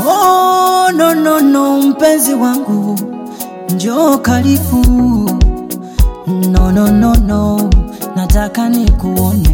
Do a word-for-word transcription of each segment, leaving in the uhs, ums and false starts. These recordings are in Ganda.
Oh no no no mpenzi wangu njoo karibu. No no no no nataka nikuone.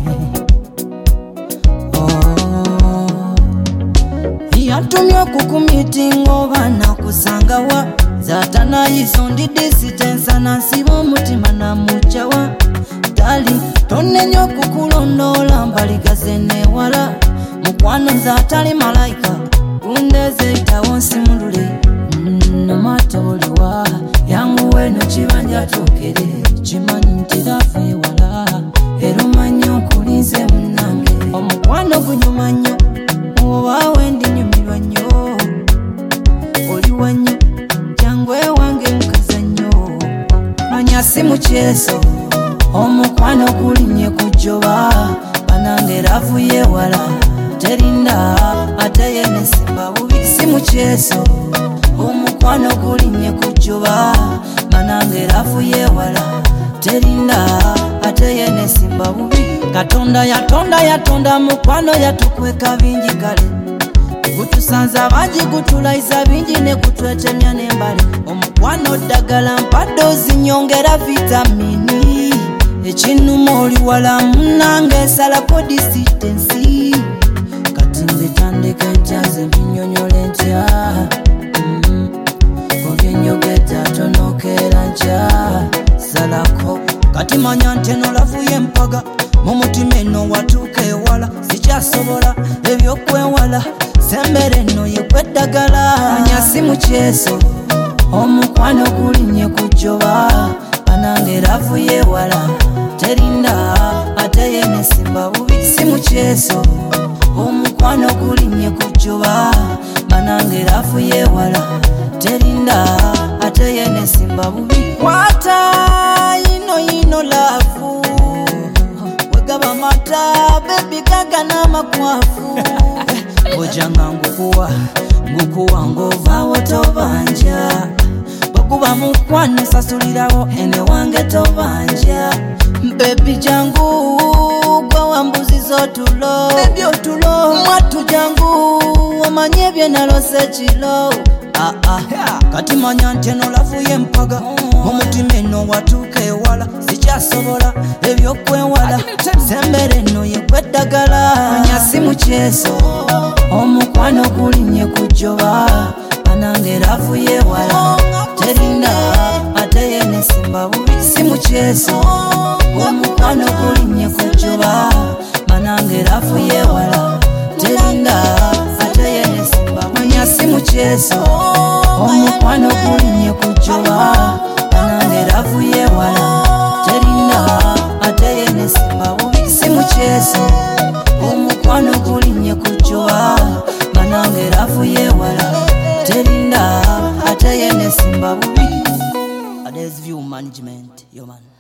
Oh yatumye kukumitingo bana kusangawa zatana yisondi distance na sibo mutima na muchawa dali tonenyo kukulondola mbali gazene wala mukwano zatali malaika undeze itawonsi mudule namatoliwa yangu weno chibanja tokere chimanyi ntirafe wala erumanyo kulize munange omukwano gunyumanyo owawe ndi nyumirwa nnyo oliwa nnyo jangwe wange mukazanyo manya si mukyeso omukwano gulinye kujoba banange ravuye wala terinda ateye nesimba bubi si mukyeso omukwano gulinye kujoba banange ravuye wala terinda ateye nesimba bubi katonda yatonda yatonda mukwano yatukweka bingi kale kutusanza bangi kutulaiza bingi ne kutwetemya nembale omukwano ddagala mpado zinyongera vitamini ekinuma oli wala munange salako distance kati mbitandika etyaze mbinyonyole ntya obyenyogeta tonokera ntya salako kati manya nteno lavuye mpaga mumutima eno watuuka ewala sikyasobola ebyokwewala sembere eno yekweddagala anya si mukyeso omukwano gulinye kujoba banange ravuye wala terinda ateye nesimba bubi si mukyeso omukwano gulinye kujoba banange ravuye wala terinda ateye nesimba bubi kwata ino ino lavu wegaba mata baby gaga na makwafu ojanga ngukuwa ngukuwa ngova wotobanja bakuba mukwano sasulirawo ene wange tobanja baby jangu gwa wambuzi zotulo baby otulo mwatu jangu omanye bye nalose kilo ah ah kati manya nteno lavuye mpaga omutima eno watuuka ewala sikyasobola ebyokwewala sembere eno yekweddagala anya si mukyeso omukwano gulinye kujoba banange ravuye wala terinda ateye nesimba bubi si mukyeso omukwano gulinye kujoba banange ravuye wala terinda ateye nesimba bubi si mukyeso omukwano gulinye kujoba banange ravuye wala terinda ateye nesimba bubi si mukyeso omukwano gulinye kujoba banange ravuye wala terinda ateye nesimba bubi. Adesview management yo man.